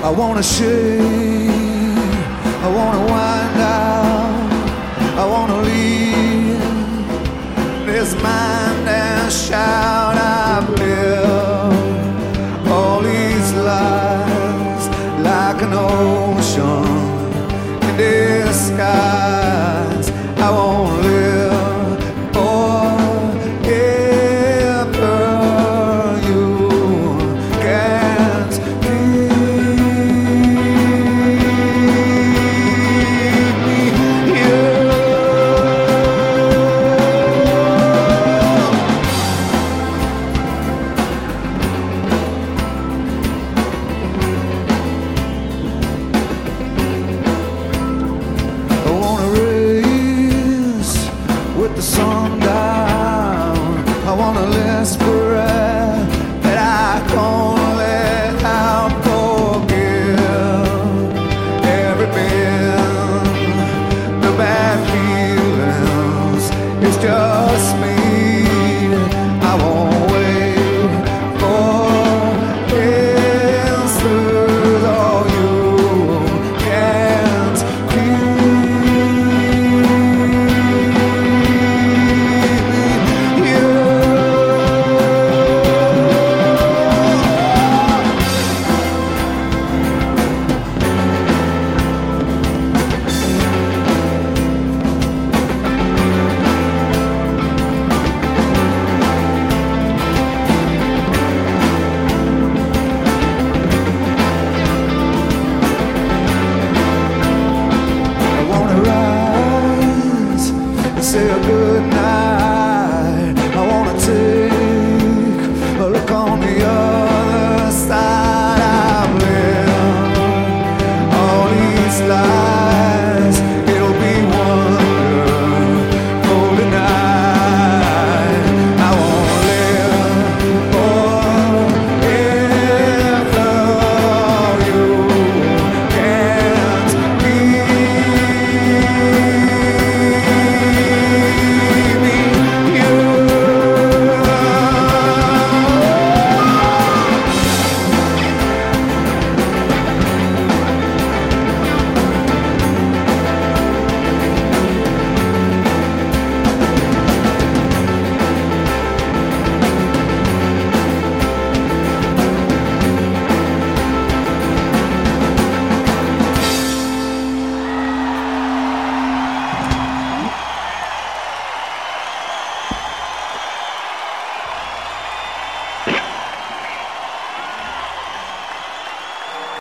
I wanna shake, I wanna wind down, I wanna leave this mind and shout. I've lived all these lives like an ocean in disguise. I won't live forever. You can't keep me here. I wanna race with the sun down. I wanna last forever, but I can't let out forgive everything. The bad feelings, it's just me.